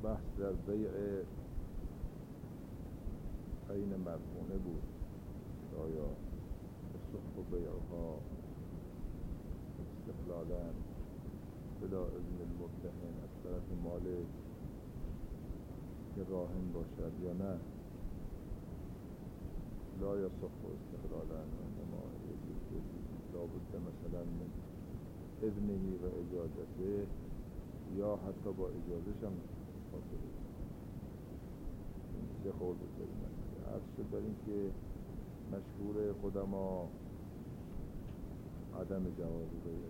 بحث در بیع عین مرهونه بود. آیا یصح بیعها استقلالا بلا اذن المرتهن از طرف مالک که راهن باشد یا نه؟ لا یصح استقلالا، انما لابد مثلا من اذنه و اجازته یا حتی با اجازهش هم حاصله. سه قول بود در این مسئله. عرض شد در این که مشهور قدما عدم جواز بیع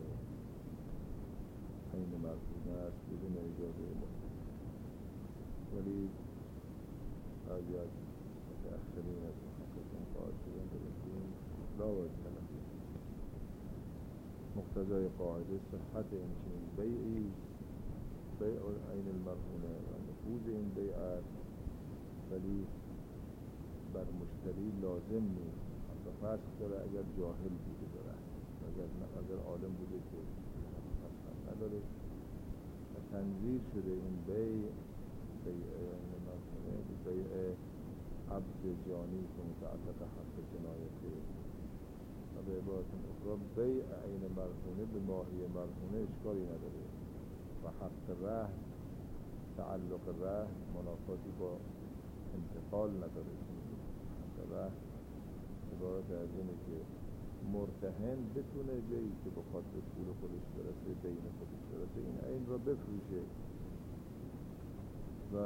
عین مرهونه است بدون اجازه مرتهن، ولی بعضی از متأخرین از محققین قائل شدن در این لا وجه له. مقتضای قاعده صحت این چنین بیعی بیع عین المرهونه و نفوذ این بیع است، ولی بر مشتری لازم نیست. حتی فسخ داره اگر جاهل بوده داره، اگر عالم بوده که فسخ نداره و تنظیر شده این بیع عین مرهونه بیع عبد جانی که متعلق حق جنایته. و به عبارت اخرى بیع عین مرهونه به ماهی مرهونه اشکالی نداره و حق رهن، تعلق رهن منافاتی با انتقال نداره. حق رهن عبارت از اینه که مرتهن بتونه جایی که بخواد به پول خودش برسه، دین خودش برسه، این عین را بفروشه و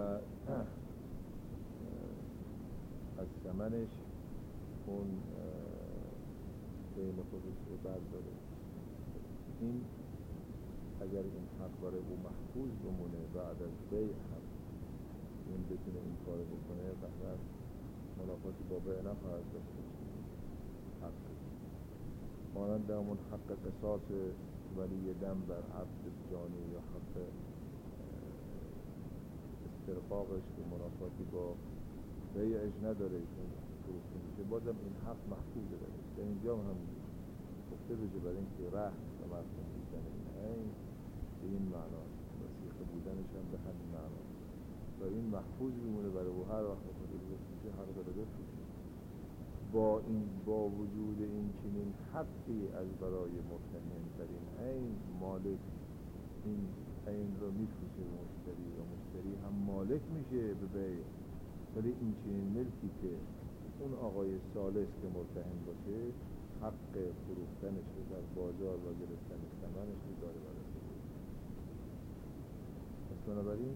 از ثمنش اون دین خودش رو برداره. این اگر این حق برای او محفوظ بمونه بعد از بیع هم این بتونه این کار بکنه، قطعا منافاتی با بیع نخواهد داشت. حق مانند همون حق قصاص ولی دم بر عبد جانی یا حق استرقاقش که منافاتی با بیعش نداره که فروخته میشه، بازم این حق محفوظ داره. در اینجا هم گفته بشه برای اینکه رهن و مرهون بودن این به این معناست، وثیقه بودنش هم به همین معناست و این محفوظ میمونه برای او. هر وقت خود بفروشه حق داره بفروشه. با وجود این چنین حقی از برای مرتهن در این عین، مالک این عین رو میفروشه به مشتری و مشتری هم مالک میشه به بیع. ولی این چنین ملکی که اون آقای ثالث که مرتهن باشه حق فروختنش رو در بازار و گرفتن ثمنش رو داره برای خودش. پس بنابراین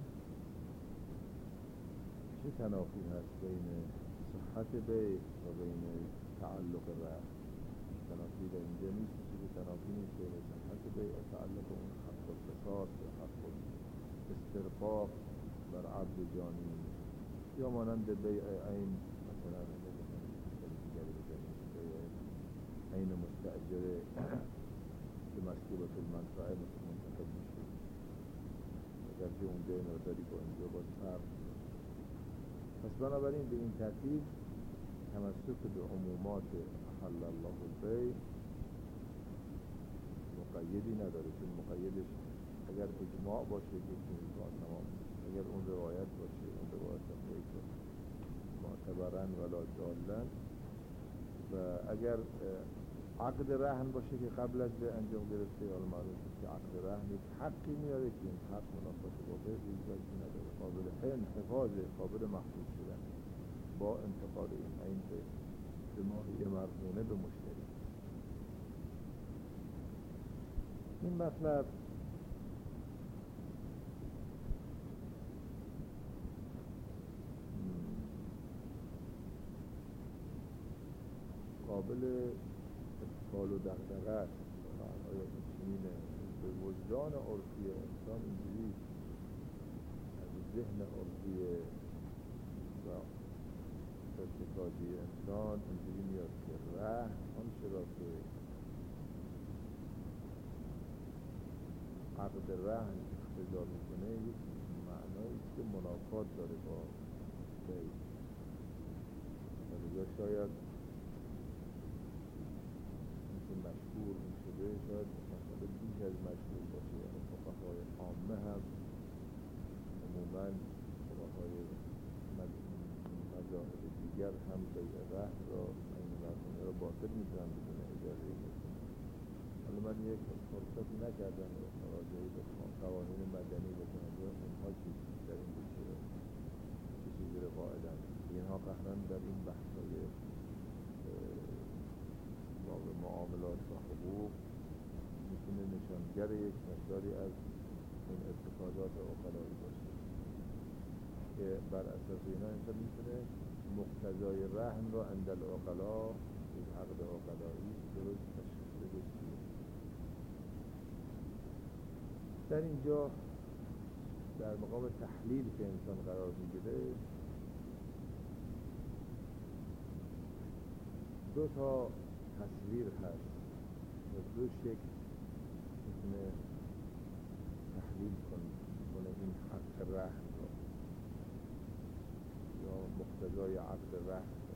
چه تنافی هست بین صحت بیع و بین تعلق رهن؟ تنافی در اینجا نیست، چیزی تنافی نیست بین صحت بیع و تعلق اون حق القصاص و حق استرقاق بر عبد جانی یا مانند بیع عین مثلا عین مستأجره که مسئولت المنفعه منتخب میشه، اگرچه اونجا این مقداری با اینجا باز فرق. پس بنابراین به این ترتیب تمسک به عمومات احل الله البیع مقیدی نداره، چون مقیدش اگر اجماع باشه که کار تمام، اگر اون روایت باشه، اون روایت بیت معتبرن ولا جالن، و اگر عقد رهن باشه که قبل از به انجام گرفته، حالا معلوم شد که عقد رهن یک حقی میاره که این حق منافات با بیع وجودی نداره، قابل حفاظه، قابل محفوظ شدن با انتقال این عین به ماهی مرهونه به مشتری. این مطلب قابل اشکال و دغدغه است. آیا این به وجدان عرفی انسان اینجوری، از ذهن عرفی و ارتکاجی انسان اینجوری میاد که رهن آنچه را که عقد رهن اقتضا میکنه یک معنایی که منافات داره با بیع، و شاید مشهور میشده، شاید مسئله بیش از مشهور باشه. یعنی فقهای عامه هم عموماً دیگر هم بیع رهن را عین مرهونه را باطل می‌کنند بدون اجازه مرهون. حالا من یک فرصت نکردم مراجعه به قوانین مدنی بکنم یا اونها در این چه چیزی رو قائلن. اینها قطعاً در این بحث‌های معاملات و حقوق میتونه نشانگر یک مقداری از این اتفاقات عقلایی باشه که بر اساس اینا انسان میتونه مقتضای رهن را عند العقلاء از عقد عقلایی درست تشخیص بده. در اینجا در مقام تحلیل که انسان قرار میگیره دو تا تصویر هست و دو شکل میتونه تحلیل کنه این حق رهن رو یا مقتضای عقد رهن رو.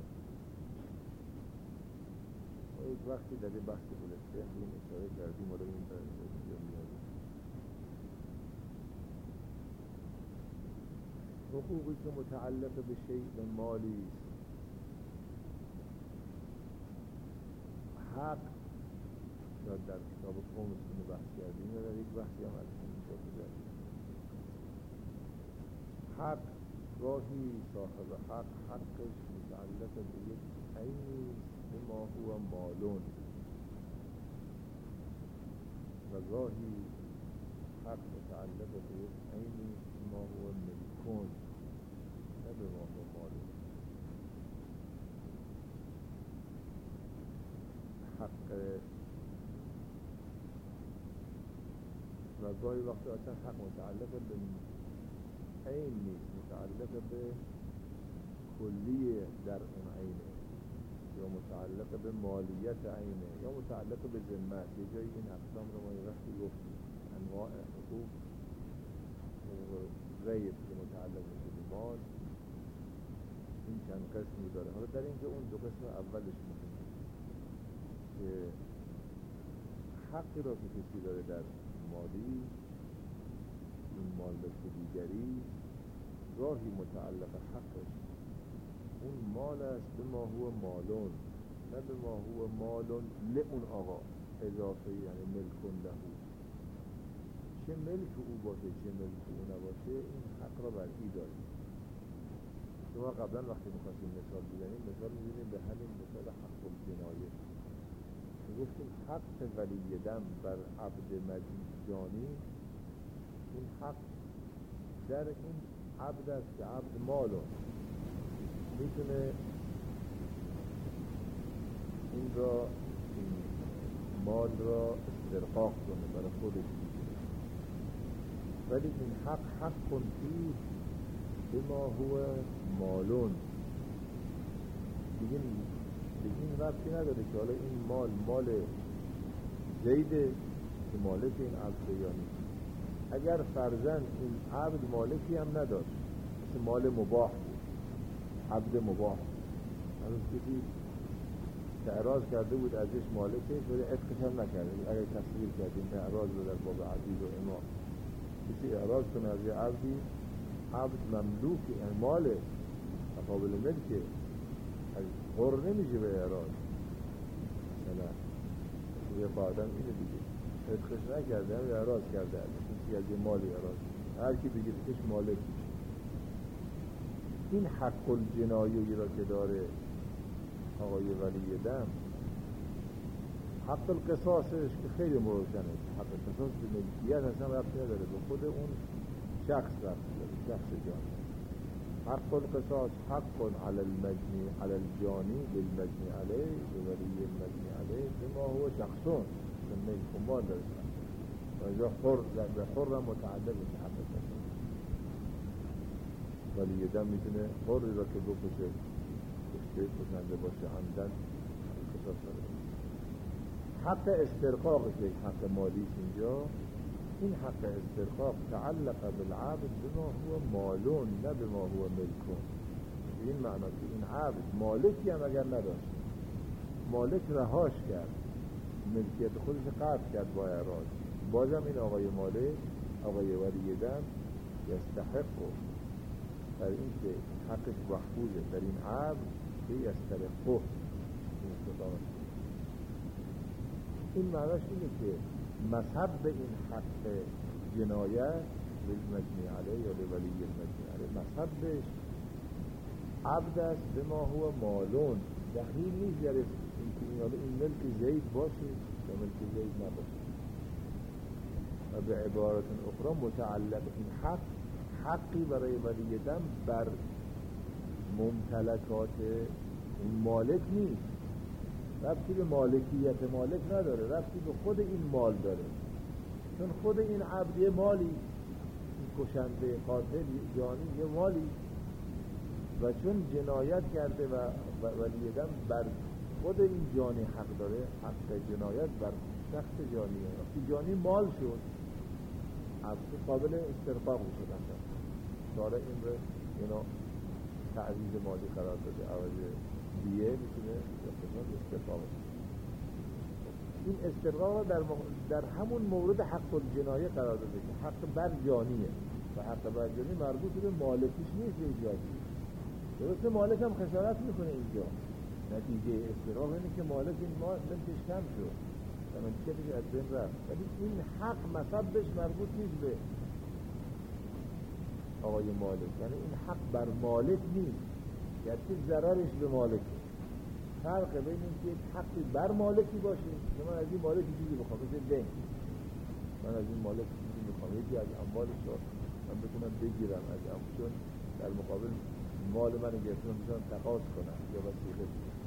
ما یک وقتی در این بحث بلسته این اشاره کردیم و رو این در اینجا میادیم. حقوقی که متعلق به شیء مالی است، حق یا در کتاب خمس اینو بحث کردیم یا در یک بحثی هم از اینجا بزنیم. حق گاهی صاحب حق حقش متعلق به یک عینی به ما هو مالون و گاهی حق متعلق به یک عینی به ما هو ملکون نه به ما هو مالون. حق و گاهی وقت اصلا حق متعلق به عین نیست، متعلق به کلیه در اون عینه یا متعلق به مالیت عینه یا متعلق به ذمت. یه جایی این اقسام رو ما یه وقتی گفتیم انواع حقوق غیر که متعلق به مال این چند قسمی داره. حالا در اینجا اون دو قسم اولش مهمه که حقی را که کسی داره در مالی این مالک دیگری گاهی متعلق حقش اون مال است به ما هو مالون نه به ما هو مالون لئون آقا اضافه یعنی ملکون لهو. چه ملک او باشه چه ملک او نباشه این حق را بر ای داریم. شما قبلا وقتی میخواستیم مثال بزنیم مثال میزنیم به همین مثال حق الجنایه. گفتیم حق ولی دم بر عبد مجانی این حق در این عبد است که عبد مالو میتونه این مال را استرقاق کنه برای خودش، ولی این حق فیه به ما هو مالون دیگه این ربطی نداره که حالا این مال زیده که مالک این عبد یا نیست. اگر فرضاً این عبد مالکی هم نداشت مثل مال مباح بود، عبد مباح هنوز کسی اعراض کرده بود ازش مالکش ولی عتقش هم نکرده. اگر تصویر کردیم اعراض رو در باب عزیز و امام کسی اعراض کنه از یه عبد مملوک یعنی مال قابل ملکه غر نمیشه به اعراض مثلا یه قادم اینه دیگه عتقش نکرده هم اعراض کرده کسی از یه مالی اعراض هر کی بگه کش مالک میشه. این حق الجنایی را که داره آقای ولی دم حق القصاصش که خیلی روشنه. حق القصاص به ملکیت اصلا ربطی نداره به خود اون شخص ربطی داره شخص جانی. حق القصاص حق علی المجنی علی الجانی بالمجنی علیه ولی المجنی علیه بما هو شخصون من ملک و مال داره و اینجا به حر متعلق به حق القصاص. ولی دم میتونه حری را که بکشه کشته کشنده باشه عمدن قصاص داره. حق استرقاقش یک حق مالی اینجا این حق استرقاق تعلق بالعبد بما هو مالون نه بما هو ملکون. این معنی که این عبد مالکی هم اگر نداشت مالک رهاش کرد ملکیت خودش قطع کرد با اعراض بازم این آقای مالک آقای ولی دم یستحق در این که حقش محفوظه در این عبد نکته از ترقه این معناش اینه که مذهب این حق جنایت للمجنی علیه یا لولی المجنی علیه مذهبش عبد است به ما هو مالون دخیل نیست در این ملک زید باشه یا ملک زید نباشه و به عبارت اخرى متعلق این حقی برای ولی دم بر ممتلکات اون مالک نیست، ربطی به مالکیت مالک نداره، ربطی به خود این مال داره، چون خود این عبد مالی، این کشنده قاتل جانی یه مالی و چون جنایت کرده و ولی دم بر خود این جانی حق داره، حق جنایت بر شخص جانیه. وقتی جانی مال شد عبد قابل استرقاق شد، داره این رو تعویض مالی قرار داده، عوض دیه میتونه استرقاق این استرقاق در همون مورد حق الجنایه قرار داده که حق بر جانیه و حق بر جانی مربوط به مالکیش نیست به جایی. درسته مالک هم خسارت میکنه اینجا، نتیجه استرقاق اینه که مالک این ملکش کم شد و ملکتش از بین رفت، ولی این حق مصبش مربوط نیست به آقای مالک، یعنی این حق بر مالک نیست، یعنی ضررش به مالک. فرق بین این که حقی بر مالکی باشه که من از این مالک چیزی بخوام، مثل دین، من از این مالک چیزی بخوام، یکی از اموالش رو من بتونم بگیرم از چون در مقابل مال من گرفتم بتونم تقاضا کنم یا وسیله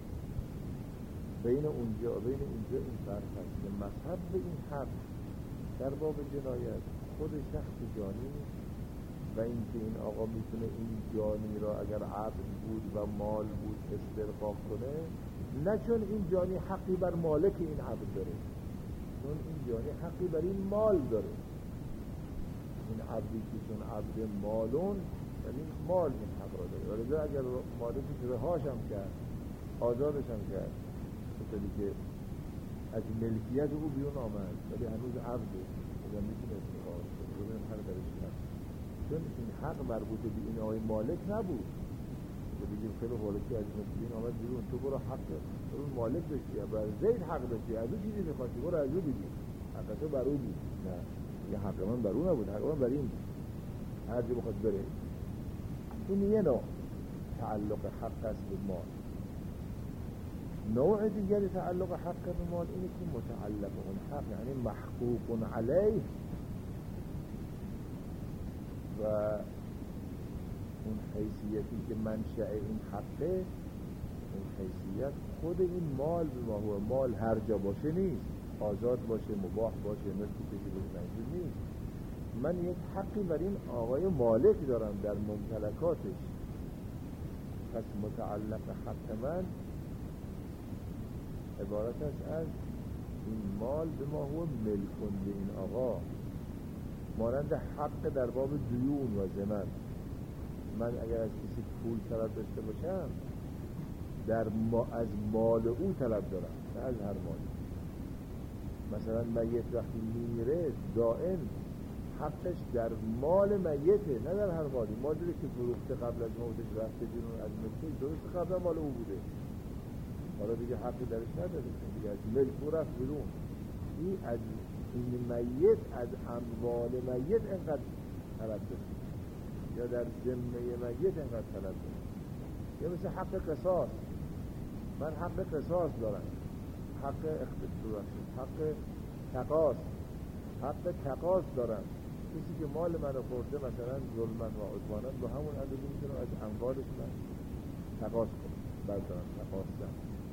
بین اینجا این فرق هست که مذهب به این حق در باب جنایت خود شخص جانی و اینکه این آقا میتونه این جانی را اگر عبد بود و مال بود استرقاق کنه، نه چون این جانی حقی بر مالک این عبد داره، چون این جانی حقی بر این مال داره. این عبدی که چون عبد مالون یعنی مال این حق را داره، ولی اگر مالکش رهاش هم کرد، آزادش هم کرد، مثلی که از ملکیت او بیرون آمد ولی هنوز عبده اگر میتونه استقاق کنه، بودن حق درش هست، چون این حق مربوط به این آقای مالک نبود که بگیم خیلی مالکی از این آمد بیرون، تو برو حق برو مالک داشتی، بر زید حق داشتی، از او چیزی میخواستی برو از او بگیر، حق تو بر او بود، نه یه حق من بر او نبود، حق من بر این بود، هر جا بخواد بره. این یه نوع تعلق حق است به مال. نوع دیگری تعلق حق به مال اینه که متعلق اون حق یعنی محقوق علیه و اون حیثیتی که منشأ این حقه، اون حیثیت خود این مال به ما هو مال هر جا باشه نیست، آزاد باشه، مباح باشه، ملکی کسی باشه، منظور نیست. من یک حقی بر این آقای مالک دارم در ممتلکاتش، پس متعلق حق من عبارت است از این مال به ما هو ملکون به این آقا، مانند حق در باب دیون و ضمان. من اگر از کسی پول طلب داشته باشم از مال او طلب دارم، نه از هر مالی. مثلا میت وقتی میره دائم حقش در مال میته، نه در هر مالی. مالی که فروخته قبل از موتش رفته بیرون از ملکش، درست قبل مال او بوده، حالا دیگه حقی درش نداره، دیگه از ملک او رفت بیرون. این از این میت، از اموال میت انقدر طلب داره یا در ذمه میت انقدر طلب داره. یا مثل حق قصاص، من حق قصاص دارم، حق حق تقاص، حق تقاص دارم. کسی که مال منو خورده مثلا ظلمن و عدوانا، با همون اندازه میتونم از اموالش من تقاص کنم، بردارم تقاصم.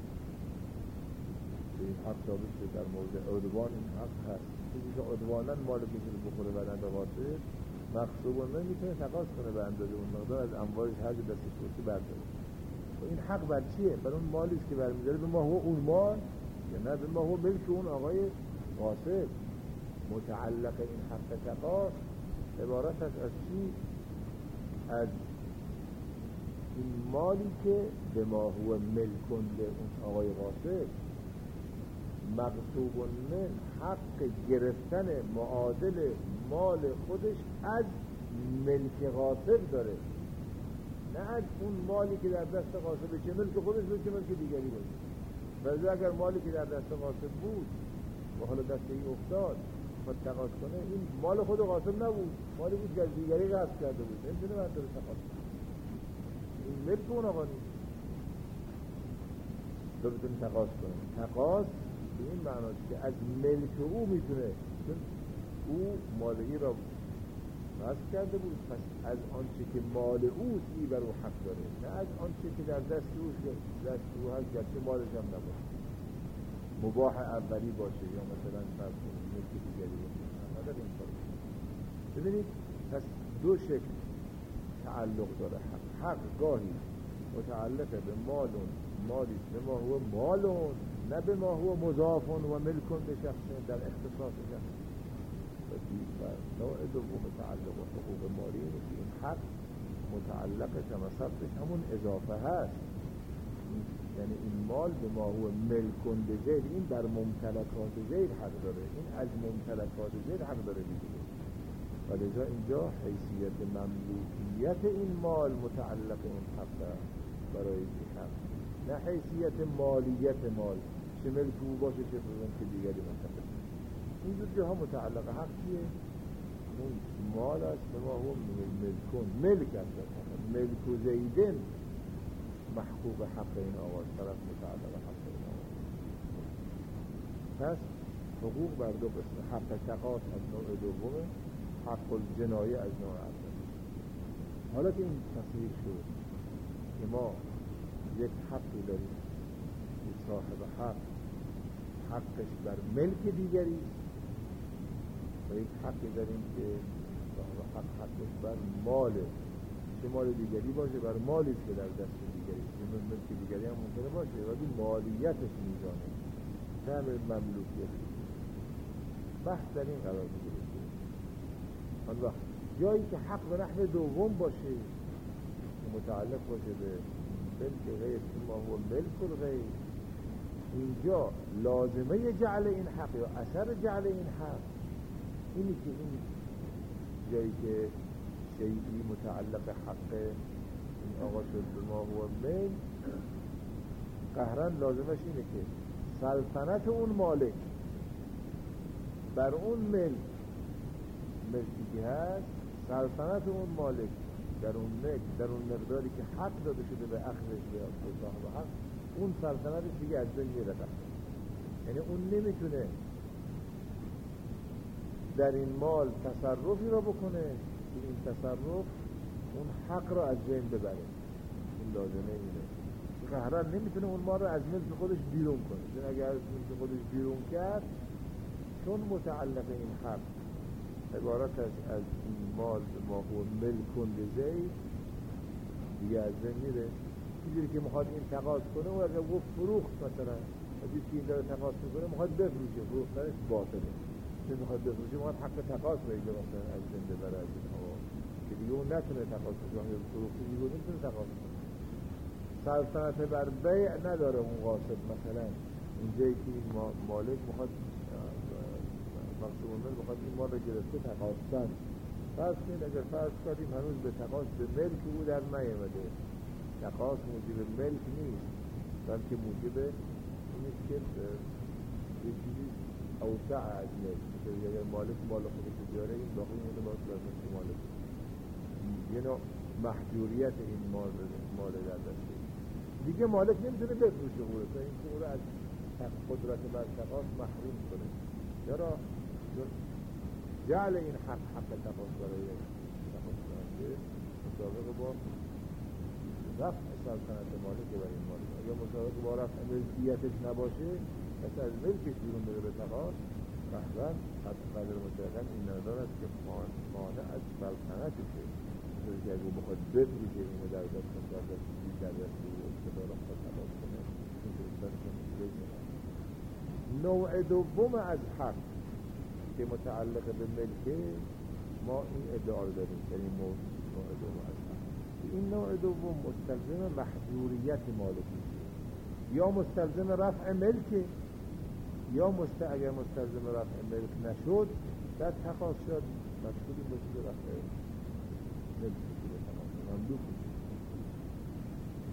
این حق ثابت شده در مورد عدوان، این حق هست. کسی که عدوانا مال کسی رو بخوره و نتقاصه، مغصوبانه میتونه تقاص کنه به اندازه اون مقدار از اموالش هر جا دستش باشه برداره. و این حق بر چیه؟ بر اون مالی است که برمی‌داره به ما هو اون مال، یا نه به ما هو ملک اون آقای غاصب. متعلق این حق تقاص عبارت است از چی؟ از این مالی که به ما هو ملکون به اون آقای غاصب، مغصوب من حق گرفتن معادل مال خودش از ملک غاصب داره، نه از اون مالی که در دست غاصبه چه ملک خودش بود چه ملک دیگری بود. ولی اگر مالی که در دست غاصب بود و حالا دست این افتاد خود تقاض کنه، این مال خود غاصب نبود، مالی بود که از دیگری غصب کرده بود، نمیتونه بردار تقاض کنه، این ملک اون آقا نیست، تو بتونی تقاض کنه. تقاض به این معناست که از ملک او میتونه، چون او مالهی را غصب کرده بود، پس از آنچه که مال اوست ای بر او حق داره، نه از آنچه که در دست او هست گرچه مالش هم نباشه، مباح اولی باشه یا مثلا فرض کنید ملک دیگری باشه، نداره این کار. ببینید پس دو شکل تعلق داره حق گاهی متعلقه به مالی به ما هو مالون، نه به ما هو مضافون و ملکون به شخص در اختصاص شخص. و نوع دوم تعلق و حقوق مالی اینه که این حق متعلق تمسطش همون اضافه هست، یعنی این مال به ما هو ملکون به زید، این در ممتلکات زید حق داره، این از ممتلکات زید حق داره بگیره، و لذا اینجا حیثیت مملوکیت این مال متعلق اون حق برای این حق، نه حیثیت مالیت مال، چه ملک او باشه چه که دیگری منتقل. این دو جاها متعلق حق چیه؟ اون مال است به ما هو ملکون، ملک است، ملک و زیدن محقوق حق این آواز، طرف متعلق حق این آواز. پس حقوق بر دو قسم، حق تقاض از نوع دومه، حق الجنایه از نوع اول. حالا که این تصحیح شد که ما یک حقی داریم که صاحب حقش بر ملک دیگری و یک حقی داریم که صاحب حقش بر مال، چه مال دیگری باشه بر مالی که در دست دیگری، چه ملک دیگری هم ممکنه باشه ولی مالیتش میزانه، تعمل مملوکیت. بحث در این قرار میگیره آن وقت جایی که حق به نحو دوم باشه متعلق باشه به ملک غیر، ما هو ملک الغیر، اینجا لازمه جعل این حق یا اثر جعل این حق اینی که این جایی که شیئی متعلق حق این آقا شد به ما هو ملک، قهرن لازمش اینه که سلطنت اون مالک بر اون ملکی که هست، سلطنت اون مالک در اون ملک در اون مقداری که حق داده شده به اخذش به صاحب حق، اون سلطنتش دیگه از بین میره. یعنی اون نمیتونه در این مال تصرفی را بکنه که این تصرف اون حق را از بین ببره. این لازمه اینه که قهران نمیتونه اون مال را از ملک خودش بیرون کنه، چون اگر از ملک خودش بیرون کرد، چون متعلق این حق عبارت از این مال ما هو ملکون لزید دیگه از بین میره. اینجوری که میخواد این تقاض کنه و اگر گفت فروخت مثلا وقتی که این داره تقاض میکنه میخواد بفروشه، فروختنش باطله، چون میخواد بفروشه میخواد حق تقاض بگیره مثلا از بین ببره از این هوا که دیگه اون نتونه تقاض کنه، یا فروخته دیگه نمیتونه تقاض کنه. سلطنت بر بیع نداره اون غاصب، مثلا اونجایی که این مالک میخواد مقصود میخواد این مال رو گرفته تقاضن، فرض کنید اگر فرض کردیم هنوز به تقاض به ملک او در نیامده، تقاض موجب ملک نیست بلکه موجب اینست که یه چیزی اوسع از ملک، اگر مالک مال خودش بیاره این باقی مونده باید لازم مالک، یه نوع محجوریت این مال در دسته دیگه مالک نمیتونه بفروشه او رو، تا این که او رو از قدرت بر تقاض محروم کنه. چرا؟ جعل این حق تقاض برای تقاض کننده مطابق با رفع سلطنت مالک بر این مالک، اگر مطابق با رفع ملکیتش نباشه پس از ملکش بیرون بره به تقاض، قهرن قدر مطلقا این ندار است که مانع از سلطنتشه، مثل که اگه بخواد بفروشه اینو در دست اقتدار خود تقاض کنه نوع دوم از حق که متعلق به ملکه ما این ادعا داریم، یعنی نوع دوم از حق. این نوع دوم مستلزم محجوریت مالکی، یا مستلزم رفع ملکه، یا اگر مستلزم رفع ملک نشد در تقاض شد مشغولی باشه به رفع ملک شده، مملوک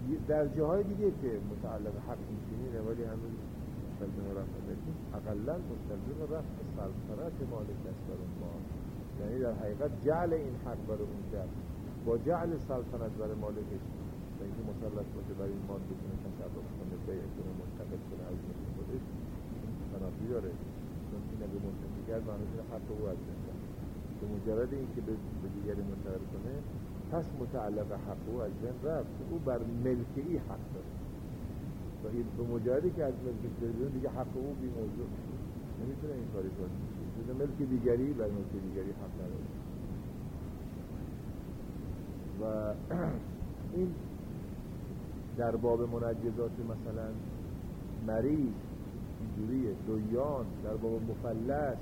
در جاهای دیگه که متعلق حق اینچنینه ولی هنوز مستلزم رفع ملکی اقلا مستلزم رفع سلطنت مالک است بر اون مال. یعنی در حقیقت جعل این حق بر اون شخص با جعل سلطنت بر مالکش و اینکه مسلط باشه بر این مال بتونه تصرف کنه، بیع کنه، منتقل کنه از ملک خودش، تنافی داره. چون این اگه منتقل کرد معنی کنه حق او از بین رفت. به مجرد اینکه به دیگری منتقل کنه پس متعلق حق او از بین رفت، او بر ملکی حق داره و این به مجردی که از ملک بیرون دیگه حق او بی موضوع میشه، نمیتونه این کاری کنه. چون ملک دیگری بر ملک دیگری حق نداره. و این در باب منجزات مثلا مریض اینجوریه، دویان در باب مفلس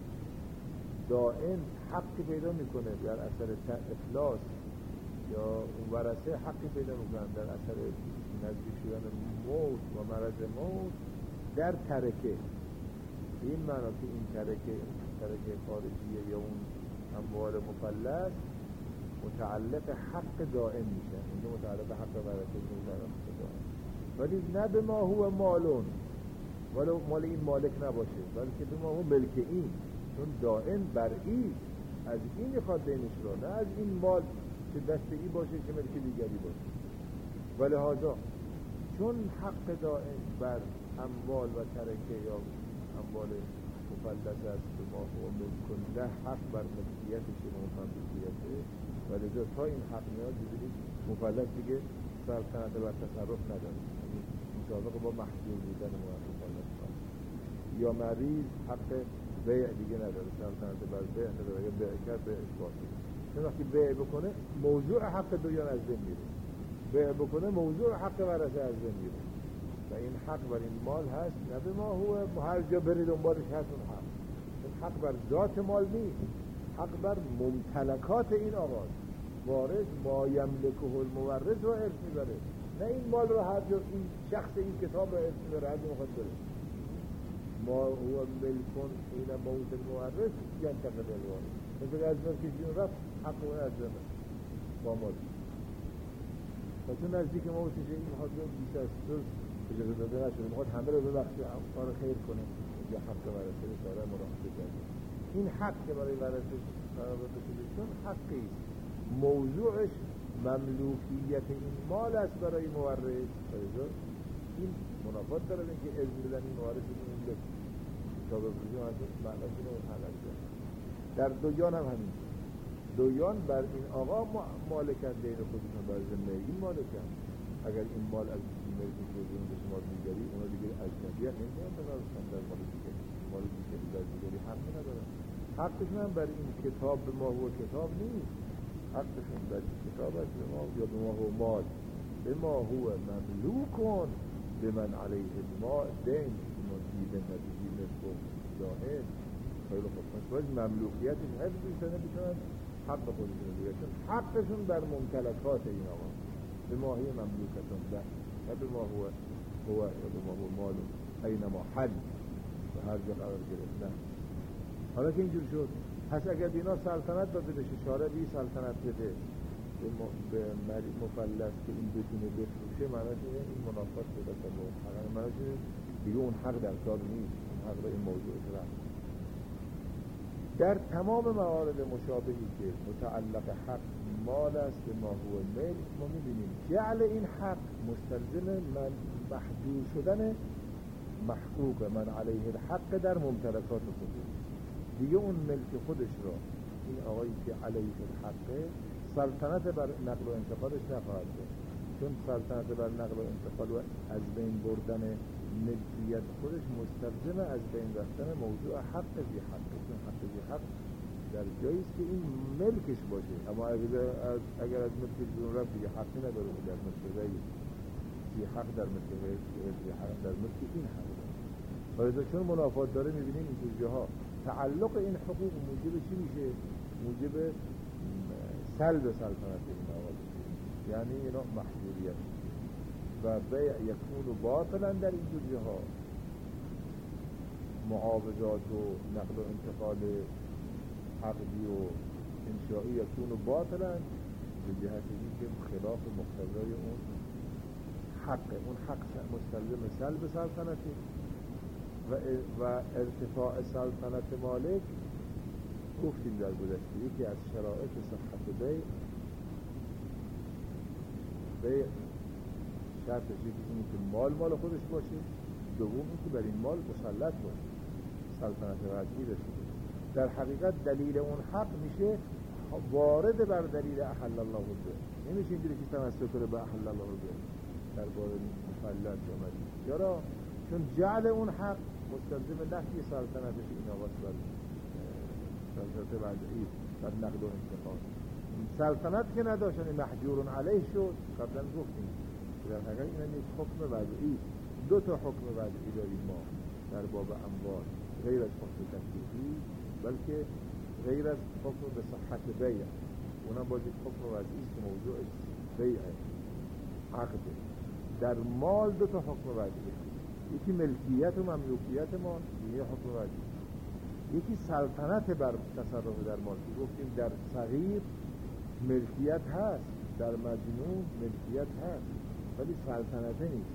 دائم حقی پیدا میکنه در اثر افلاس یا اون ورثه حقی پیدا میکنن در اثر نزدیک شدن موت و مرض موت در ترکه. این معنا که این ترکه خارجیه یا اون اموال مفلس متعلق حق دائم میشه، اینجا متعلق حق ورثه دائم، ولی نه به ما هو مالون، ولی مال این مالک نباشه، بلکه به ما هو ملک این، چون دائم بر این از این میخواد دینش را، نه از این مال که دسته ای باشه که ملک دیگری باشه. ولی لهذا چون حق دائم بر اموال و ترکه یا اموال مفلس است به ما هو ملک له، حق بر ملکیتش و مملوکیته، ولی تا این حق میاد ببینید مفلس دیگه سلطنت بر تصرف نداره، مطابق با محجور بودن مفلس یا مریض حق بیع دیگه نداره، سلطنت بر بیع نداره، یا بیع کرد بیعش باطل. چون وقتی بیع بکنه موضوع حق دویان از بین میره، بیع بکنه موضوع حق ورثه از بین میره و این حق بر این مال هست، نه به ما هو هر جا برید دنبالش هست اون حق. این حق بر ذات مال نیست، حق بر ممتلکات این آقا وارث ما یملکه المورث رو ارث میبره، نه این مال رو هر جا این شخص این کتاب رو ارث میبره هر جا میخواد بره. ما هو ملکون این موت المورث ینتقل الوارث، مثل از ملکش بیرون رفت حق اون از بین با مال و چون نزدیک موتش این میخواد بیش از سوز اجازه داده نشده، میخواد همه رو ببخشه، کار خیر کنه، یا حق ورثه داره مراقبه کرده. این حق که برای ورثه قرار داده شده چون حقی موضوعش مملوکیت این مال است برای مورث، این منافات داره که اذن بدن این مورث این ملک تا به وجود آمده معناش اینو حلال کرد. در دویان هم همین، دویان بر این آقا مالکن دین خودشون بر ذمه این مالکن. اگر این مال از ملک خودشون به شما دیگری اونا دیگه اجنبیت نمیدونن بنابراین در مال دیگری، مال دیگری در دیگری حق ندارن. حقشون هم بر این کتاب به ما هو کتاب نیست، حقشون بر این کتاب است به ما یا به ما هو مال، به ما هو مملوکون به من علیه ما دین دیده ندیدی مثل ظاهر خیلی خوب باید مملوکیتش حفظ میشنه بیشنن حق خودشون دیگه، چون حقشون بر ممتلکات این آقا به ما هی مملوکتون ده نه به ما هو یا به ما هو مال اینما حل به هر جا قرار گرفت. نه حالا که اینجور شد پس اگر بینا سلطنت داده بشه، شارع بی سلطنت بده به مفلس که این بتونه بفروشه، معنیش این منافات بده تا به حق، معنیش دیگه اون حق در کار نیست، اون حق را این موضوع رفت. در تمام موارد مشابهی که متعلق حق مال است به ما هو ملک، ما می‌بینیم جعل این حق مستلزم من محجور شدن محقوق من علیه الحق در ممتلکات خودش. دیگه اون ملک خودش را این آقایی که علیه الحقه سلطنت بر نقل و انتقالش نخواهد داشت، چون سلطنت بر نقل و انتقال و از بین بردن ملکیت خودش مستلزم از بین رفتن موضوع حق بی حق، چون حق بی حق در جایی است که این ملکش باشه، اما اگر از ملکش بیرون رفت دیگه حقی نداره در ملک غیر، بی حق در ملک غیر، بی حق در ملک این حق داره. ولی چون منافات داره میبینیم این جاها تعلق این حقوق موجب چی میشه؟ موجب سلب سلطنت این آقا، یعنی اینا محجوریت و بیع یکون باطلا در این جاها. معاوضات و نقل و انتقال عقدی و انشائی یکون باطلا به جهت اینکه خلاف مقتضای اون حقه، اون حق مستلزم سلب سلطنتی و ارتفاع سلطنت مالک. گفتیم در گذشته یکی از شرایط صحت بیع شرطش یکی اینه که مال خودش باشه، دوم اینکه بر این مال مسلط باشه، سلطنت وضعی داشته باشه. در حقیقت دلیل اون حق میشه وارد بر دلیل احل الله البیع. نمیشه اینجوری که تمسک کنه به احل الله البیع در باب مسلط یا مجید. چرا؟ چون جعل اون حق مستلزم نفی سلطنتش این آقاست بر سلطنت وضعی بر نقد و انتقال. سلطنت که نداشتن محجور علیه شد. قبلا گفتیم در حقیقت این یک حکم وضعی. دو تا حکم وضعی داریم ما در باب اموال، غیر از حکم تکلیفی بلکه غیر از حکم به صحت بیع. اونم باز یک حکم وضعی است که موضوعش بیع عقده. در مال دو تا حکم وضعی، یکی ملکیت و مملوکیت مال، یه حکم وضعی. یکی سلطنت بر تصرف در مال. گفتیم در صغیر ملکیت هست، در مجنون ملکیت هست ولی سلطنته نیست.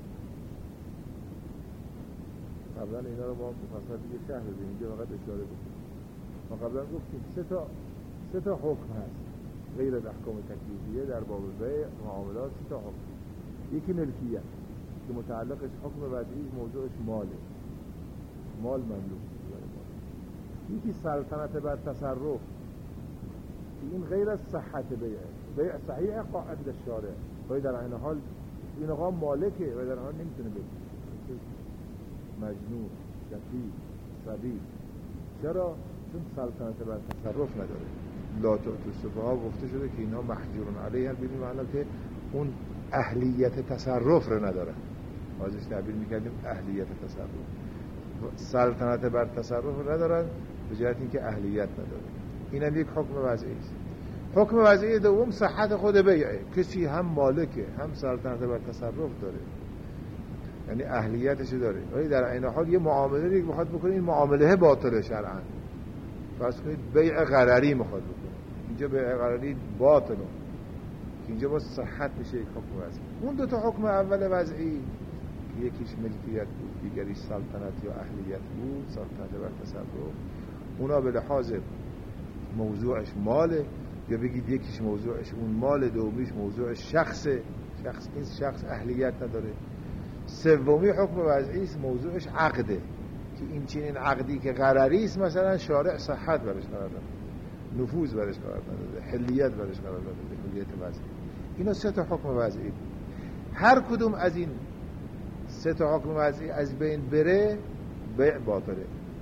قبلا اینا رو ما مفصل دیگه شرح دادیم، اینجا فقط اشاره بکنیم. ما قبلا گفتیم سه تا حکم هست غیر از احکام تکلیفیه در باب بیع معاملات. سه تا حکم. یکی ملکیت که متعلقش حکم وضعی، موضوعش ماله، مال مملوک. یکی سلطنت بر تصرف که این غیر از صحت بیع صحیح قاعد شارع ولی در این حال این آقا مالکه و در حال نمیتونه بگه مجنون، شفیع، صبی. چرا؟ چون سلطنت بر تصرف نداره. لا تؤتوا السفهاء گفته شده که اینها محجورون علیه، ببین معنی که اون اهلیت تصرف رو نداره. ازش تعبیر میکردیم اهلیت تصرف. سلطنت بر تصرف رو ندارن به جهت اینکه اهلیت نداره. اینم یک حکم وضعی است. حکم وضعی دوم صحت خود بیعه. کسی هم مالکه هم سلطنت بر تصرف داره، یعنی اهلیتش داره ولی در این حال یه معامله دیگه بخواد بکنه، این معامله باطله شرعاً. فرض کنید بیع غرری میخواد بکنه، اینجا بیع غرری باطله که اینجا با صحت میشه یک حکم وضعی. اون دو تا حکم اول وضعی که یکیش ملکیت بود دیگریش سلطنت یا اهلیت بود، سلطنت بر تصرف، اونا به لحاظ موضوعش ماله، یا بگید یکیش موضوعش اون مال، دومیش موضوعش شخصه، این شخص اهلیت نداره. سومی حکم وضعی است، موضوعش عقده که این چنین عقدی که غرری است مثلا شارع صحت برش قرار داده، نفوذ برش قرار داده، حلیت برش قرار داده، حلیت وضعی. اینا سه تا حکم وضعی. هر کدوم از این سه تا حکم وضعی از بین بره بیع باطله.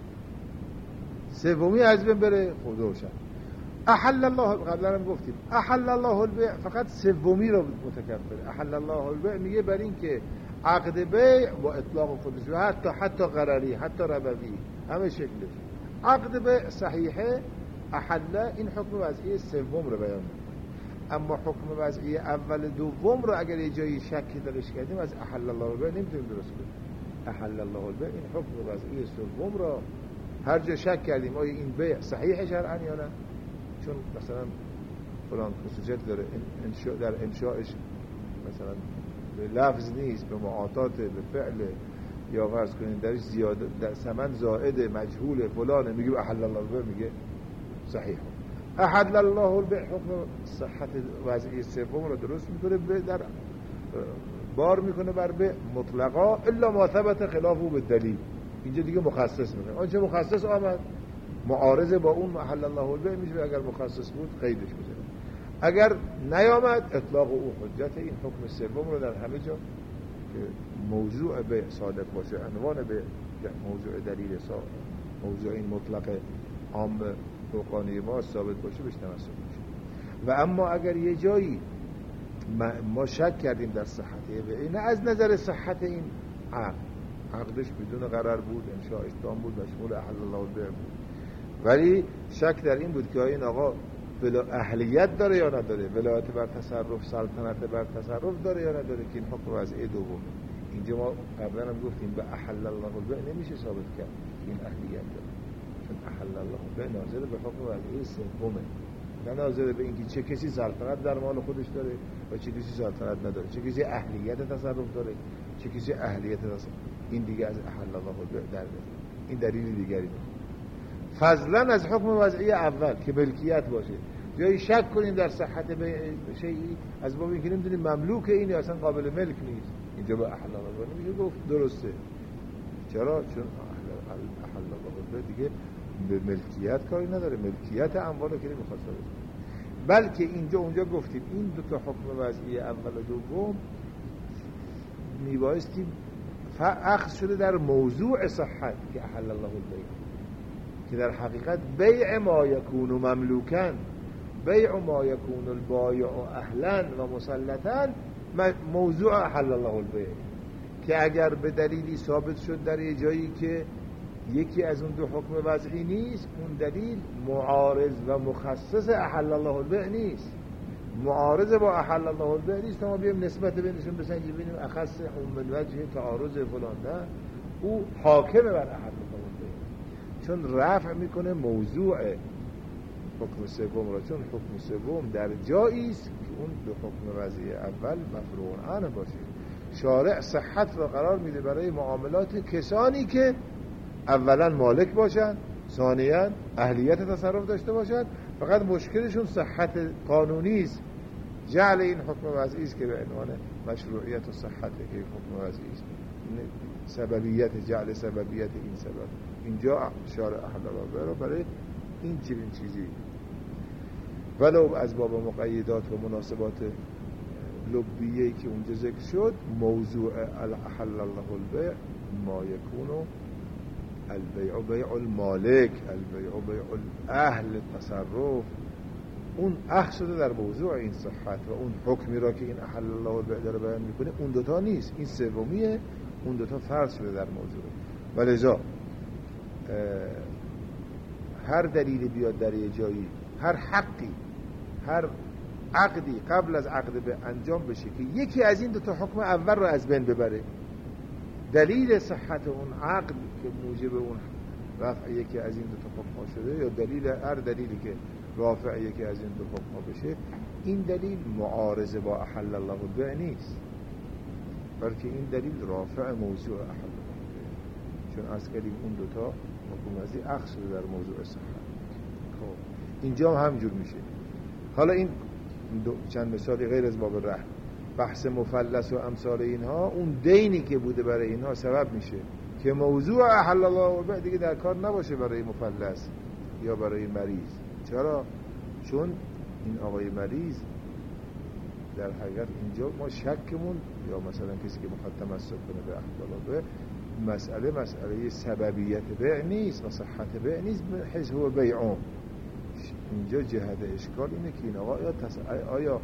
سومی از بین بره خودوشن. احل الله، قبلا هم گفتیم احل الله البیع فقط سومی رو متکفر. احل الله البیع میگه بر این که عقد بیع با اطلاق خودش و حتی غرری، حتی ربوی، همه شکلش عقد بیع صحیحه. احل این حکم وضعی سوم رو بیان میکنه. اما حکم وضعی اول دوم رو اگر یه جایی شکی درش کردیم از احل الله البیع نمیتونیم درست کنیم. احل الله البیع این حکم وضعی سوم رو هر جا شک کردیم آیا این بیع صحیح شرعاً یا نه، چون مثلا فلان خصوصیت داره، در انشاءش مثلا به لفظ نیست، به معاطات، به فعل، یا فرض کنید درش زیاده، در ثمن زائد، مجهول، فلانه، میگه احل الله البیع، میگه صحیح. احل الله البیع حکم صحت وضعی سوم رو درست میکنه، در بار میکنه بر بیع مطلقا الا ما ثبت خلافه بالدلیل. اینجا دیگه مخصص میکنه، آنچه مخصص آمد معارض با اون احل الله البیع میشه، اگر مخصص بود قیدش میشه، اگر نیامد اطلاق او حجت. این حکم سوم رو در همه جا که موضوع بیع صادق باشه، عنوان بیع موضوع دلیل موضوع این مطلق عام توقانی ما ثابت باشه بهش تمسک میشه. و اما اگر یه جایی ما شک کردیم در صحت بیع، نه از نظر صحت این عقدش بدون قرار بود، انشاءش تام بود، مشمول احل الله البیع بود، ولی شک در این بود که این آقا اهلیت داره یا نداره، ولایت بر تصرف، سلطنت بر تصرف داره یا نداره، که این حکم وضعی دومه. اینجا ما قبلا هم گفتیم به احل الله البیع نمیشه ثابت کرد که این اهلیت داره، چون احل الله البیع ناظر به حکم وضعی سومه. نه ناظر به اینکه چه کسی سلطنت در مال خودش داره و چه کسی سلطنت نداره، چه کسی اهلیت تصرف داره، چه کسی اهلیت تصرف. این دیگه از احل الله البیع در میاد. این دلیل دیگری نیست. فضلا از حکم وضعی اول که ملکیت باشه. جایی شک کنیم در صحت شیئی از باب اینکه نمیدونیم مملوک این یا اصلا قابل ملک نیست، اینجا به احل الله البیع میگه گفت درسته. چرا؟ چون احل الله البیع دیگه به ملکیت کاری نداره، ملکیت اموال رو که نمیخواد ثابت کنه. بلکه اینجا اونجا گفتیم این دو تا حکم وضعی اول و دوم میبایستیم اخذ شده در موضوع صحت که احل الله البیع، که در حقیقت بیع ما یکون مملوکن، بیع ما یکون البایع اهلا و مسلطا موضوع احل الله البیع، که اگر به دلیلی ثابت شد در یه جایی که یکی از اون دو حکم وضعی نیست، اون دلیل معارض و مخصص احل الله البیع نیست، معارض با احل الله البیع نیست. ما بیایم نسبت بینشون بسنجیم ببینیم اخص من وجه تعارض فلان، نه، او حاکم بر احل الله البیع، چون رفع میکنه موضوع حکم سوم را، چون حکم سوم در جایی است که اون دو حکم وضعی اول مفروغ عنه باشه. شارع صحت را قرار میده برای معاملات کسانی که اولا مالک باشن، ثانیا اهلیت تصرف داشته باشن، فقط مشکلشون صحت قانونی است. جعل این حکم وضعی است که به عنوان مشروعیت و صحت که حکم وضعی است، سببیت، جعل سببیت این سبب اینجا شارع احل الله البیع برای این چنین چیزی، ولو از باب مقیدات و مناسبات لبیه‌ای که اونجا ذکر شد، موضوع احل الله البیع ما یکون البیع بیع المالک، البیع بیع اهل تصرف، اون اخذ شده در موضوع این صحت و اون حکمی را که این احل الله البیع داره بیان میکنه اون دوتا نیست، این سومیه، اون دوتا فرض شده در موضوع. ولذا هر دلیلی بیاد در یه جایی، هر حقی، هر عقدی قبل از عقد به انجام بشه که یکی از این دو تا حکم اول رو از بین ببره، دلیل صحت اون عقد که موجب اون رفع یکی از این دو تا حکم شده، یا دلیل هر دلیلی که رافع یکی از این دو حکم بشه، این دلیل معارضه با احل الله البیع نیست، بلکه این دلیل رافع موضوع احل الله البیع، چون از کلیم اون دو تا حکم وضعی اخذ شده در موضوع صحت. خب اینجا هم همجور میشه. حالا این چند مثالی غیر از باب رهن، بحث مفلس و امثال اینها، اون دینی که بوده برای اینها سبب میشه که موضوع احل الله البیع دیگه در کار نباشه برای مفلس یا برای مریض. چرا؟ چون این آقای مریض در حقیقت اینجا ما شکمون، یا مثلا کسی که میخواد تمسک کنه به احل الله البیع، مسئله سببیت بیع نیست و صحت بیع نیست، حیث هو بیعون. اینجا جهت اشکال اینه که این آقا آیا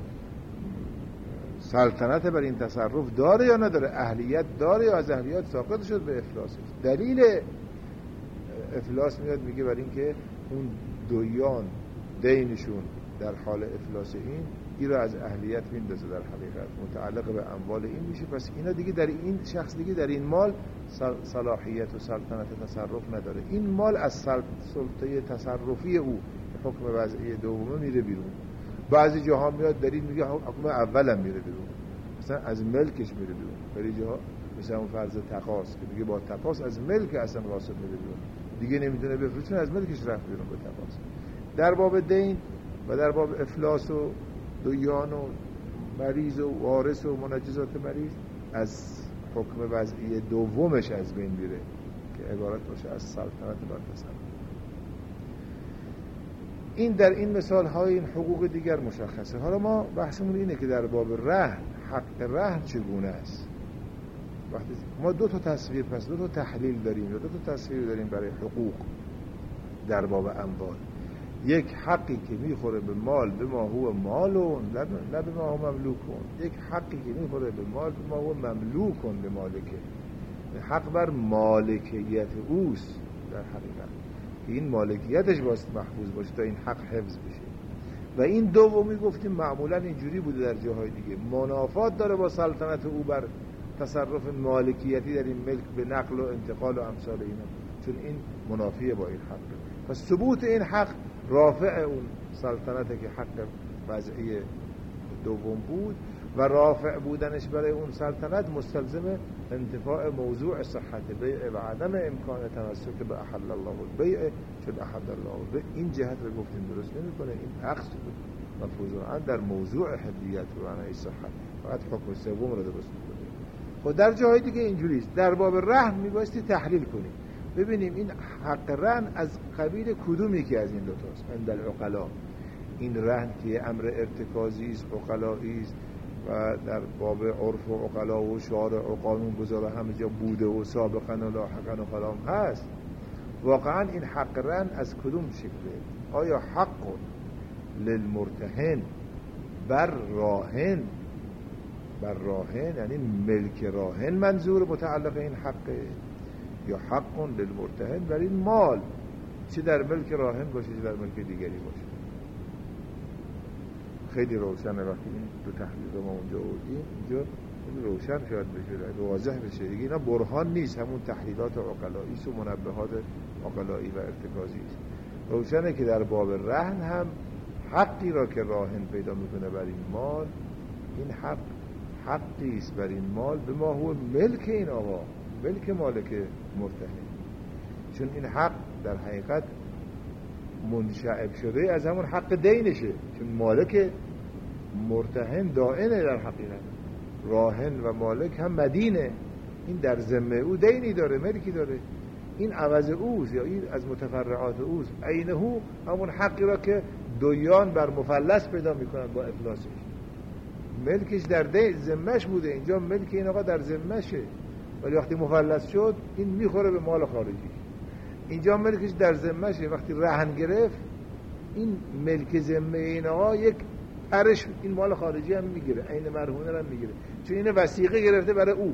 سلطنت بر این تصرف داره یا نداره، اهلیت داره یا از اهلیت ساقط شد به افلاسش. دلیل افلاس میاد میگه بر این که اون دویان دینشون در حال افلاس این را از اهلیت میندازه، در حقیقت متعلق به اموال این میشه، پس اینا دیگه در این شخص دیگه در این مال صلاحیت و سلطنت تصرف نداره، این مال از سلطه تصرفی او حکم وضعی دومه میره بیرون. بعضی جاها میاد دلیل میگه حکم اولم میره بیرون، مثلا از ملکش میره بیرون. برای جاها مثلا اون فرض تقاص که میگه با تقاص از ملک اصلا واسط میره بیرون، دیگه نمیتونه بفروشه، چون از ملکش رفت بیرون به تقاص. در باب دین و در باب افلاس و دیان و مریض و وارث و منجزات مریض از حکم وضعی دومش از بین میره که عبارت باشه از سلطنت بر تصرف. این در این مثال های این حقوق دیگر مشخصه. حالا ما بحثمون اینه که در باب رهن، حق رهن چگونه است. وقتی ما دو تا تصویر، پس دو تا تحلیل داریم یا دو تا تصویر داریم برای حقوق در باب اموال. یک حقی که میخوره به مال به ما هو مالون نه به ما هو مملوکون، یک حقی که میخوره به مال به ما هو مملوکون به مالکه، حق بر مالکیت اوست در حقیقت، که این مالکیتش باید محفوظ باشه تا این حق حفظ بشه. و این دومی گفتیم معمولا اینجوری بوده در جاهای دیگه، منافات داره با سلطنت او بر تصرف مالکیتی در این ملک به نقل و انتقال و امثال اینا، چون این منافیه با این حق. پس ثبوت این حق رافع اون سلطنته که حق وضعی دوم بود و رافع بودنش برای اون سلطنت مستلزم انتفاع موضوع صحت بیع و عدم امکان تمسک به احل الله البیع چون احل الله البیع. این جهت رو گفتیم درست نمیکنه. این عکس مفروضاً در موضوع حلیت و معنای صحت فقط حکم سوم رو درست میکنه. خب در جاهای دیگه اینجوریست. در باب رهن میبایستی تحلیل کنیم ببینیم این حق رهن از قبیل کدوم یکی از این دو تاست. عند العقلا این رهن که امر ارتکازی است، عقلایی است و در باب عرف و عقلا و شارع و قانون گذار همه جا بوده و سابقا و لاحقا و فلان هست. واقعا این حق رهن از کدوم شکله؟ آیا حق للمرتهن بر راهن یعنی ملک راهن منظور متعلق این حقه، یا حق للمرتهن بر این مال، چه در ملک راهن باشه چه در ملک دیگری باشه؟ خیلی روشنه وقتی این دو تحلیل رو ما اونجا آوردیم. اینجا روشن شاید بشه، واضح بشه. اینا برهان نیست، همون تحلیلات عقلایی و منبهات عقلایی و ارتکازی است. روشنه که در باب رهن هم حقی را که راهن پیدا میکنه بر این مال، این حقی است بر این مال به ما هو ملک این آقا، ملک مالک مرتهن. چون این حق در حقیقت منشعب شده از همون حق دینشه، چون مالک مرتهن دائنه در حقیقت. راهن و مالک هم مدینه، این در ذمه او دینی داره، ملکی داره، این عوض اوست یا این از متفرعات اوست. عینه همون حقی را که دویان بر مفلس پیدا میکنن با افلاسش، ملکش در ذمهش بوده، اینجا ملک این آقا در ذمهشه، ولی وقتی مفلس شد این میخوره به مال خارجی. اینجا ملکش در ذمهشه، وقتی رهن گرفت این ملک ذمه این آقا یک ارش این مال خارجی هم میگیره، عین مرهونه هم میگیره، چون این وثیقه گرفته برای او.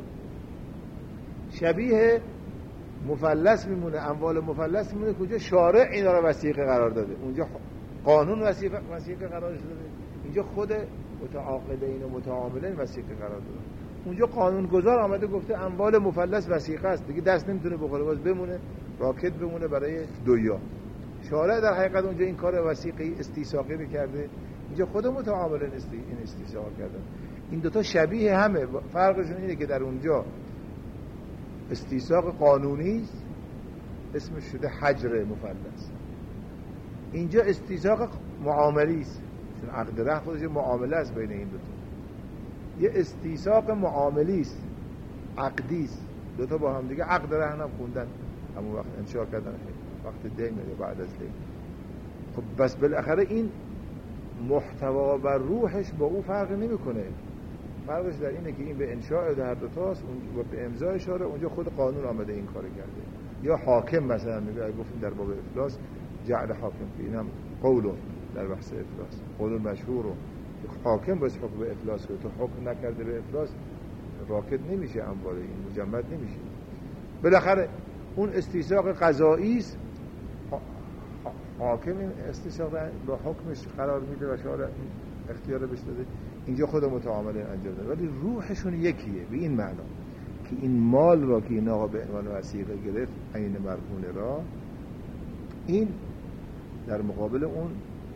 شبیه مفلس میمونه، اموال مفلس میمونه کجا شارع اینا رو وثیقه قرار داده، اونجا قانون وثیقه قرار داده، اینجا خود متعاقدین و متعاملین وثیقه قرار داده. اونجا قانون گذار آمده گفته اموال مفلس وثیقه است، دیگه دست نمیتونه بخوره، باز بمونه راکت بمونه برای دویا. شارع در حقیقت اونجا این کار وثیقه استیثاقی رو کرده، اینجا خود متعاملین این استیثاق کردن. این دوتا شبیه همه، فرقشون اینه که در اونجا استیثاق قانونی است، اسمش شده حجر مفلس. اینجا استیثاق معاملی است، چون عقد رهن خودش معامله است بین این دوتا. یه استیثاق معاملی است، عقدی است، دوتا با هم دیگه عقد رهن هم خوندن، همون وقت انشاء کردن وقت دین یا بعد از دین. خب بس بالاخره این محتوا و روحش با او فرق نمیکنه. فرقش در اینه که این به انشاء در دو تاست و به امضای شارع اونجا خود قانون آمده این کار کرده. یا حاکم مثلا میگه، گفتیم در باب افلاس جعل حاکم، اینم قولو در بحث افلاس قول مشهور رو حاکم بس حکم به افلاس کنه، تو حکم نکرده به افلاس راکد نمیشه، اموال این مجمد نمیشه. بالاخره اون استیثاق قضایی است، حاکم این استیثاق با حکمش قرار میده و شارع اختیار بهش داده. اینجا خود متعاملین انجام داده، ولی روحشون یکیه، به این معنا که این مال را که این آقا به عنوان وثیقه گرفت عین مرهونه را، این در مقابل اون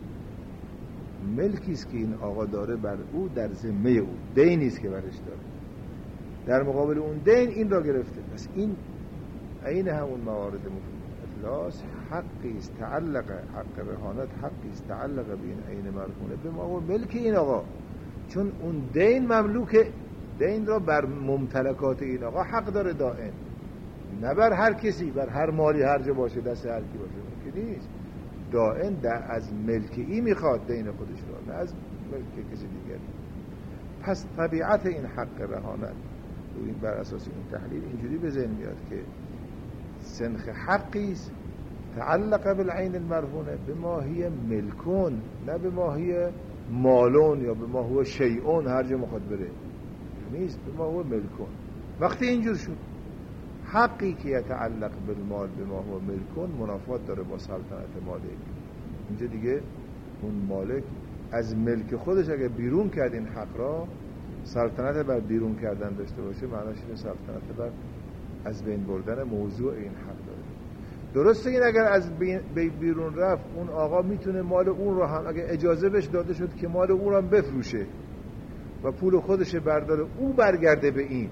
ملکی است که این آقا داره بر او در ذمه او، دینی است که برش داره، در مقابل اون دین این را گرفته. پس این عین همون موارد افلاس حقی است تعلق، حق رهانت حقی است تعلق به این عین مرهونه به ما و ملک این آقا، چون اون دین مملوک، دین را بر ممتلکات این آقا حق داره دائم، نه بر هر کسی، بر هر مالی هر جا باشه دست هر کی باشه که نیست، دائم از ملکی میخواد دین خودش را، نه از ملک کسی دیگری. پس طبیعت این حق رهانت و این بر اساس این تحلیل اینجوری به ذهن میاد که سنخ حقی است تعلق بالعین المرهونه به ماهی ملکون، نه به ماهی مالون یا به ما هو شیعون هر جا مخواد بره نیست، به ما هو ملکون. وقتی اینجور شد حقی که یتعلق بالمال به ما هو ملکون منافات داره با سلطنت مالک. اینجا دیگه اون مالک از ملک خودش اگه بیرون کرد این حق را، سلطنت بر بیرون کردن داشته باشه، معناش اینه سلطنت بر از بین بردن موضوع این حق داره. درسته این اگر از بیرون رفت، اون آقا میتونه مال اون رو هم اگر اجازه بهش داده شد که مال اون رو هم بفروشه و پول خودش برداره، او برگرده به این.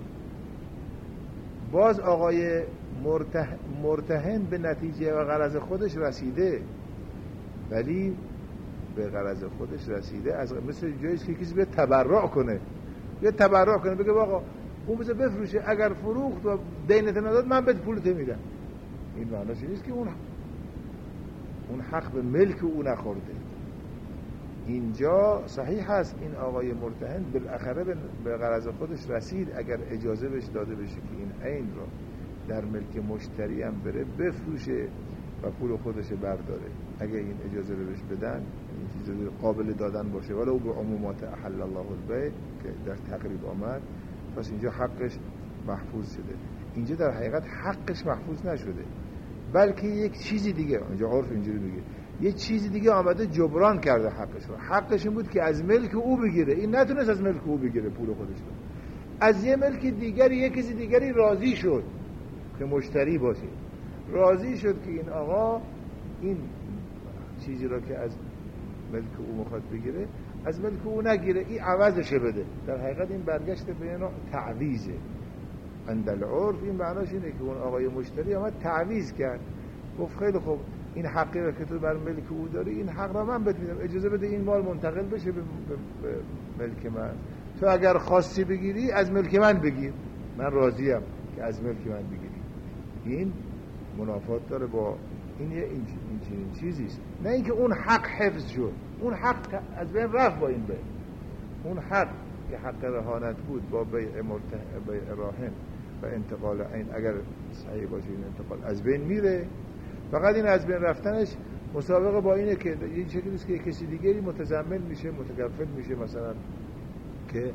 باز آقای مرتهن به نتیجه و غرض خودش رسیده، ولی به غرض خودش رسیده از مثل جاییست که کسی به تبرع کنه، بگه آقا اون بذار بفروشه، اگر فروخت و دینت نداد من بهت پولت میدم. این معناش نیست که اون حق به ملک او نخورده. اینجا صحیح هست این آقای مرتهن بالاخره به غرض خودش رسید، اگر اجازه بهش داده بشه که این عین رو در ملک مشتری هم بره بفروشه و پول خودش برداره، اگر این اجازه رو بهش بدن، این چیزی قابل دادن باشه، ولی او به عمومات احل الله البیع که در تقریب آمد، پس اینجا حقش محفوظ شده. اینجا در حقیقت حقش محفوظ نشده، بلکه یک چیزی دیگه، اینجا عرف اینجوری میگه، یه چیزی دیگه آمده جبران کرده حقش رو. حقش این بود که از ملک او بگیره، این نتونست از ملک او بگیره پول خودش رو، از یه ملک دیگری، یه کسی دیگری راضی شد که مشتری باشه، راضی شد که این آقا این چیزی رو که از ملک او میخواد بگیره از ملک او نگیره، این عوضشه بده. در حقیقت این برگشت به نوع تعویضه. عند العرف این معناش اینه که اون آقای مشتری آمد تعویض کرد، گفت خیلی خوب این حقی رو که تو بر ملک او داری، این حق رو من بهت میدم، اجازه بده این مال منتقل بشه به ملک من. تو اگر خواستی بگیری از ملک من بگیر، من راضیم که از ملک من بگیری. این منافات داره با این این چیزیست، نه اینکه اون حق حفظ شد، اون حق از بین رفت با این بیع. اون حق که حق رهانت بود با بیع راهن و انتقال عین، اگر صحیح باشه این انتقال از بین میره. فقط این از بین رفتنش مسابقه با اینه که این شکلی است که کسی دیگری متضمن میشه، متکفل میشه، مثلا که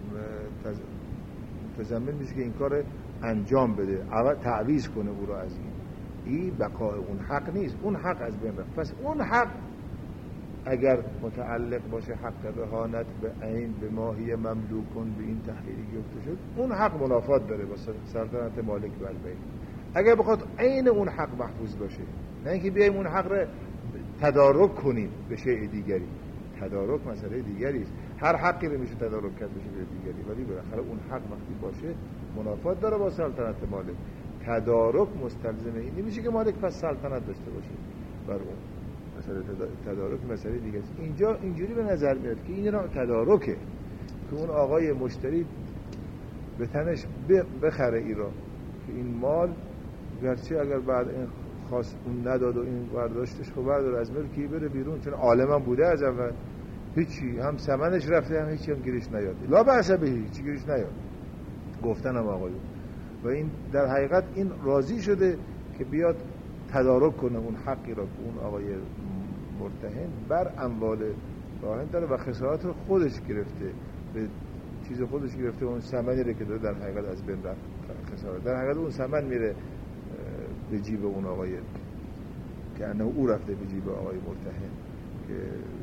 متضمن میشه که این کار انجام بده، تعویض کنه او رو از این بقای اون حق نیست، اون حق از بین رفت. پس اون حق اگر متعلق باشه حق رهانت به عین به ماهی مملوکون به این تحلیلی گفته شد، اون حق منافات داره با سلطنت مالک بر بین. اگر بخواد عین اون حق محفوظ باشه، نه اینکه بیایم اون حق رو تدارک کنیم به شیء دیگری، تدارک مسئله دیگری است، هر حقی رو میشه تدارک کرد به شیء دیگری، ولی بالاخره اون حق وقتی باشه منافات داره با سلطنت مالک. تدارک مستلزم این نمیشه که مالک پس سلطنت داشته باشه بر اون. مسئله تدارک مسئله دیگه است. اینجا اینجوری به نظر میاد که این نوع تدارکه که اون آقای مشتری به تنش بخره ای را که این مال گرچه اگر بعد این خواست اون نداد و این برداشتش خب بردار از ملکی بره بیرون، چون عالم هم بوده از اول، هیچی هم ثمنش رفته هم هیچی هم گیرش نیاد، لا بأس به، هیچی گیرش نیاد گفتن هم آقایون. و این در حقیقت این راضی شده که بیاد تدارک کنه اون حقی را که اون آقای مرتهن بر اموال راهن داره و خسارات رو خودش گرفته، به چیز خودش گرفته، اون ثمنی رو که داره در حقیقت از بین رفت خسارت، در حقیقت اون ثمن میره به جیب اون آقای که انه او رفته به جیب آقای مرتهن که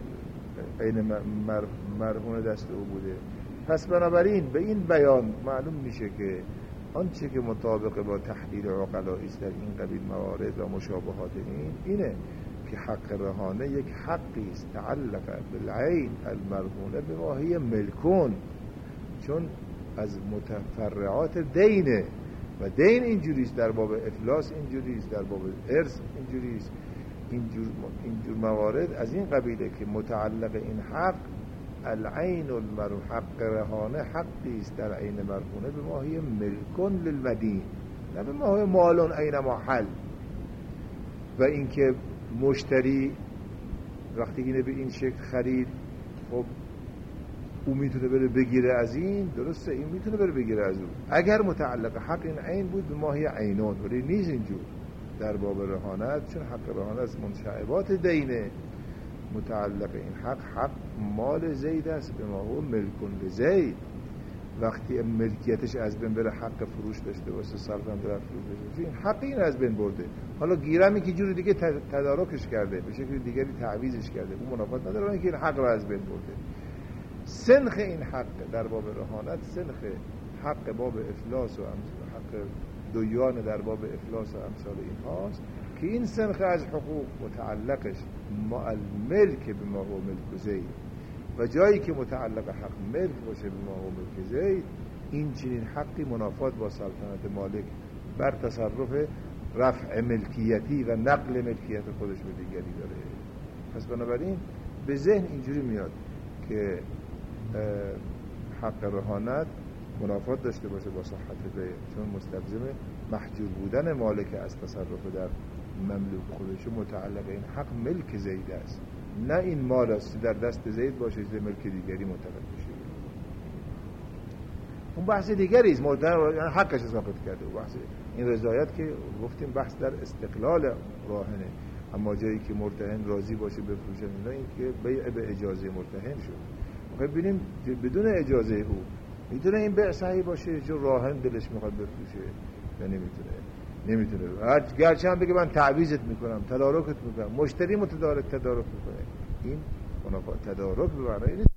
عین مرهون دست او بوده. پس بنابراین به این بیان معلوم میشه که آنچه که مطابق با تحلیل عقلاء است در این قبیل موارد و مشابهات اینه که حق رهانه یک حقی است تعلق بالعین المرهونه به ماهی ملکون، چون از متفرعات دینه و دین اینجوریست، در باب افلاس اینجوریست، در باب ارث اینجوریست. اینجور موارد از این قبیله که متعلق این حق العین المرهون، حق رهانه حقی است در عین مرهونه به ماهی ملکون للمدین، نه به ماهی مالون عین محل. و اینکه مشتری وقتی اینه به این شکل خرید، خب او میتونه بره بگیره از این، درسته این میتونه بره بگیره از اون اگر متعلق حق این عین بود به ماهی عینون، ولی نیست اینجور در باب رهانت، چون حق رهانت از منشعبات دینه. متعلق این حق مال زید است به ما هو ملکون لزید، وقتی ملکیتش از بین بره حق فروش داشته باشه، سلطنت در فروش داشته، این حق این از بین برده. حالا گیرمی که جوری دیگه تدارکش کرده، به شکل دیگری تعویضش کرده، اون منافات نداره، اینکه این حق رو از بین برده. سنخ این حق در باب رهانت سنخ حق باب افلاس و حق دویان در باب افلاس و امثال این هاست که این سنخ از حقوق متعلقش الملک به ما هو ملک زید و جایی که متعلق حق ملک باشه به ما هو ملک زید، این چنین حقی منافات با سلطنت مالک بر تصرف رفع ملکیتی و نقل ملکیت خودش به دیگری داره. پس بنابراین به ذهن اینجوری میاد که حق رهانت منافات داشته باشه با صحت بیع، چون مستلزم محجور بودن مالک از تصرف در مملوک خودش متعلق این حق ملک زید است، نه این مال است در دست زید باشه به ملک دیگری منتقل بشه. اون بحث دیگری است، مرتهن حقش ثابت کرده. و بحث این رضایت که گفتیم بحث در استقلال راهنه، اما جایی که مرتهن راضی باشه بفروشه اینا، این که بیع به اجازه مرتهن شد. میخوایم ببینیم بدون اجازه او میتونه این بیع صحیح باشه، چون راهن دلش میخواد بفروشه یا نمیتونه. گرچه هم بگه من تعویضت میکنم، تدارکت میکنم، مشتری تدارک میکنه، این منافات تدارک به معنای